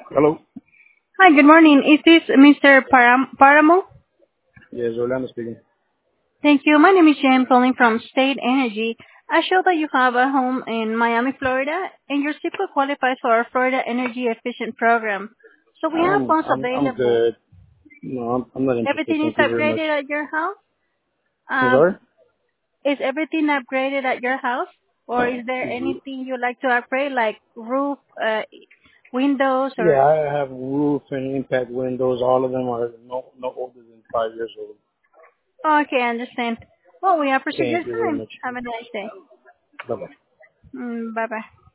Hello. Hi, good morning. Is this Mr. Paramo? Yes, Orlando speaking. Thank you. My name is Jen, calling from State Energy. I show that you have a home in Miami, Florida, and your SIPO qualifies for our Florida Energy Efficient program. So we have funds I'm available. good. No, I'm not interested. Everything is Thank you very much. upgraded at your house? I'm Um, sorry? is everything upgraded at your house? Or is there anything you'd like to upgrade, like roof, windows, Yeah, or... I have roof and impact windows. All of them are no older than 5 years old. Okay, I understand. Well, we appreciate your Thank you very time. much. Have a nice day. Bye bye. Bye-bye.